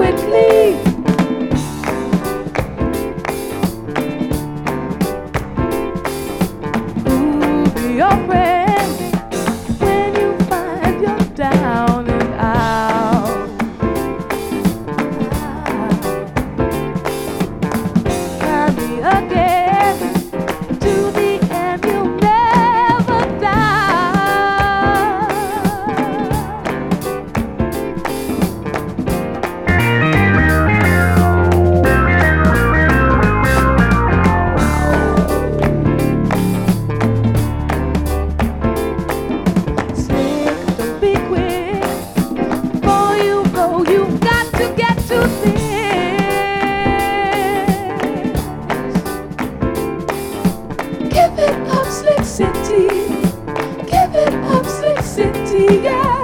quickly. Who'll be your friend when you find you're down and out? Find me again to the end. You'll never die. Slick, don't be quick. Before you go, you've got to get to this. Give it up, Slick City. Give it up, Slick City, yeah.